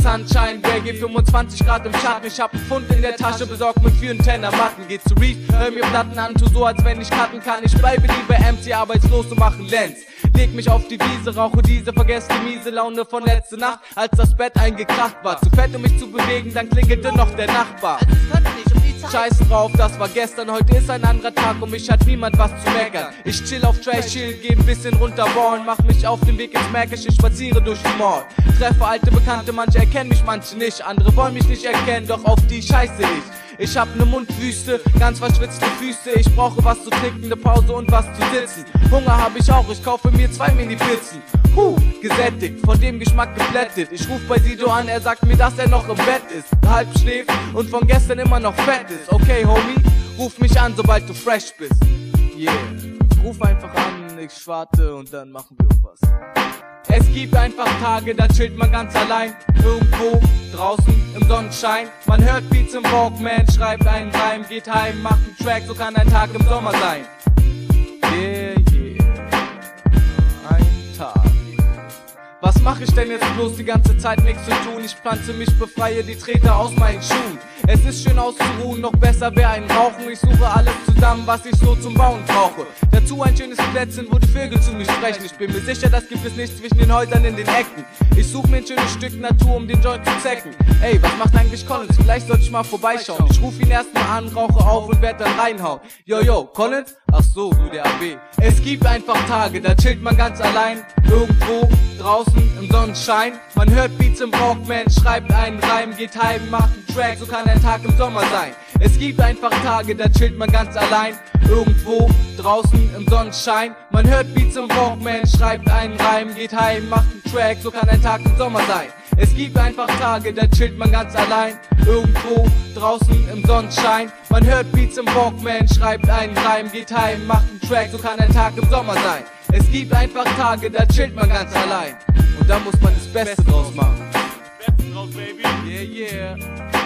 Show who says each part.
Speaker 1: Sunshine, Reggae, 25 Grad im Schatten. Ich hab einen Pfund in der Tasche, besorgt mir für einen Tenner Matten. Geh zu Reef, hör mir Platten an, tu so als wenn ich cutten kann. Ich bleibe lieber MC, arbeitslos und mache Lenz. Leg mich auf die Wiese, rauche diese, vergesse die miese Laune von letzte Nacht, als das Bett eingekracht war. Zu fett, um mich zu bewegen, dann klingelte noch der Nachbar. Scheiß drauf, das war gestern, heute ist ein anderer Tag und mich hat niemand was zu meckern. Ich chill auf Trash Hill, geh ein bisschen runterballen, mach mich auf den Weg ins Märkische, spaziere durch die Mall. Treffe alte Bekannte, manche erkennen mich, manche nicht, andere wollen mich nicht erkennen, doch auf die scheiße ich. Ich hab ne Mundwüste, ganz verschwitzte Füße, ich brauche was zu trinken, ne Pause und was zu sitzen. Hunger hab ich auch, ich kaufe mir 2 Mini-Pizzen. Gesättigt, von dem Geschmack geblättet. Ich ruf bei Sido an, er sagt mir, dass er noch im Bett ist, halb schläft und von gestern immer noch fett ist. Okay, Homie, ruf mich an, sobald du fresh bist. Yeah, ruf einfach an, ich warte und dann machen wir was. Es gibt einfach Tage, da chillt man ganz allein, irgendwo draußen im Sonnenschein. Man hört Beats im Walkman, schreibt einen Reim, geht heim, macht einen Track, so kann ein Tag im Sommer sein. Yeah, ein Tag. Was mach ich denn jetzt bloß die ganze Zeit, nichts zu tun? Ich pflanze mich, befreie die Treter aus meinen Schuhen. Es ist schön auszuruhen, noch besser wär ein Rauchen. Ich suche alles zusammen, was ich so zum Bauen brauche. Dazu ein schönes Plätzchen, wo die Vögel zu mir sprechen. Ich bin mir sicher, das gibt es nicht zwischen den Häusern in den Ecken. Ich suche mir ein schönes Stück Natur, um den Joint zu zecken. Ey, was macht eigentlich Collins? Vielleicht sollte ich mal vorbeischauen. Ich ruf ihn erstmal an, rauche auf und werd dann reinhauen. Yo, Collins? Ach so, du der AB. Es gibt einfach Tage, da chillt man ganz allein, irgendwo draußen im Sonnenschein. Man hört Beats im Walkman, schreibt einen Reim, geht heim, macht einen Track, so kann ein Tag im Sommer sein. Es gibt einfach Tage, da chillt man ganz allein, irgendwo draußen im Sonnenschein. Man hört Beats im Walkman, schreibt einen Reim, geht heim, macht einen Track, so kann ein Tag im Sommer sein. Es gibt einfach Tage, da chillt man ganz allein, irgendwo draußen im Sonnenschein. Man hört Beats im Walkman, schreibt einen Reim, geht heim, macht einen Track, so kann ein Tag im Sommer sein. Es gibt einfach Tage, da chillt man ganz allein und da muss man das Beste draus machen.
Speaker 2: Beste draus, baby.
Speaker 1: Yeah.